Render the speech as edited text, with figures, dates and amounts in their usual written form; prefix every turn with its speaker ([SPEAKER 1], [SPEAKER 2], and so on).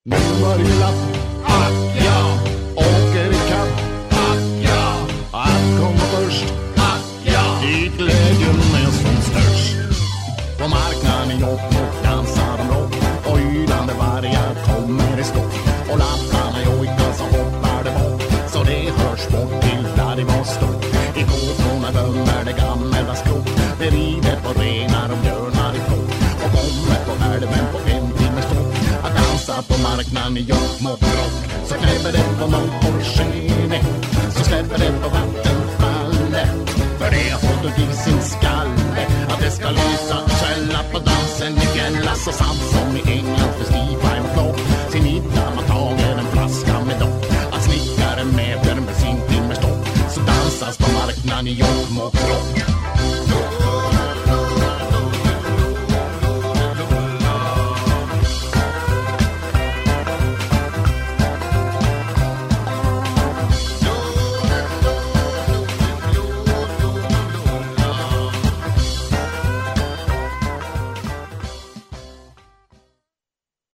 [SPEAKER 1] Med varje lapp, ack ja, åker i kapp, ack ja, att komma först, ack ja, dit glädjen är som störst. På marknaden i Jokkmokk dansar de rock, och ylande vargar kommer i stock. Och lapparna jojkar så hoppar det bort, så det hörs bort till Vladivostok. I kåsmåna dömer det gamla skrot, det rider på renar och björnar i flok. Och kommer på älven på en timmes stopp, att dansa på marknaden i Jokkmokk rock. Så knäpper det på någon porschenet, så släpper det på vattenfallet. För det har fått i sin skalle att det ska lysa och skälla på dansen i fjällas. Så sant som i England för Steve